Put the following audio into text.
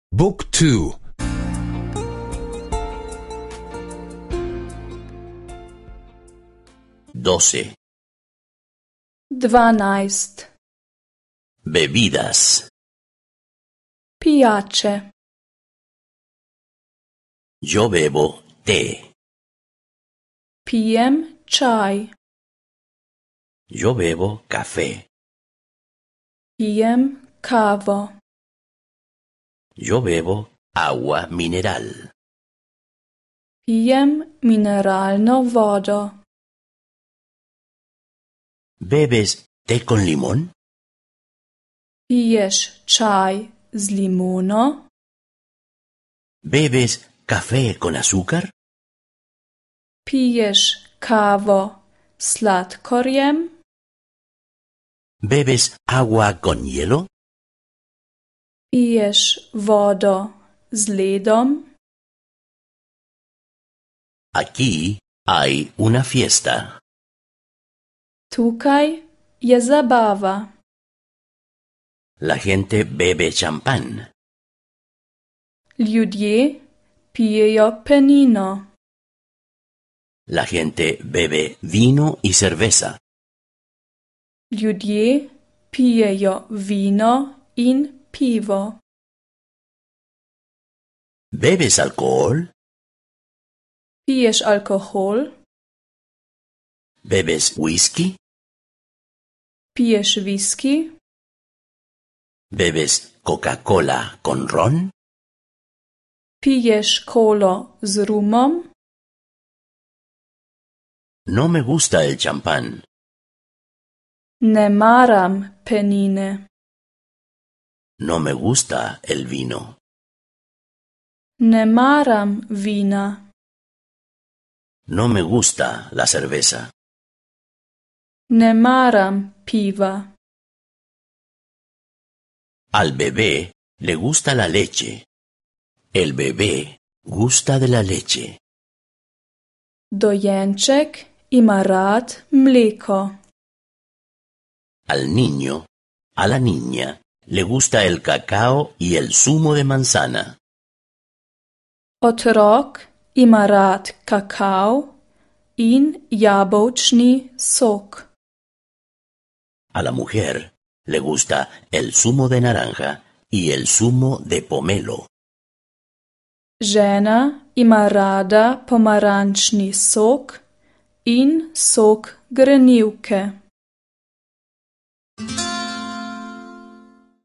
Book 2. 12. 12. Bebidas. Pijače. Yo bebo té. Pijem čaj. Yo bebo café. Pijem kavo. Yo bebo agua mineral. Pijem mineralno vodo. ¿Bebes té con limón? Piješ čaj z limono? ¿Bebes café con azúcar? Piješ kavo s sladkorjem? ¿Bebes agua con hielo? Piješ vodo z ledom? Aquí hay una fiesta. Tukaj je zabava. La gente bebe champán. Ljudje pijejo penino. La gente bebe vino y cerveza. Ljudje pijejo vino in pivo. ¿Bebes alcohol? Piješ alkohol? ¿Bebes whisky? Piješ viski? ¿Bebes Coca-Cola con ron? Piješ kolo z rumom? No me gusta el champán. Ne maram penine. No me gusta el vino. Ne maram vina. No me gusta la cerveza. Ne maram piva. Al bebé le gusta la leche. El bebé gusta de la leche. Dojenček ima rad mleko. Al niño, a la niña, le gusta el cacao y el zumo de manzana. Otrok ima rad kakao in jabolčni sok. A la mujer le gusta el zumo de naranja y el zumo de pomelo. Žena ima rada pomarančni sok in sok grenivke.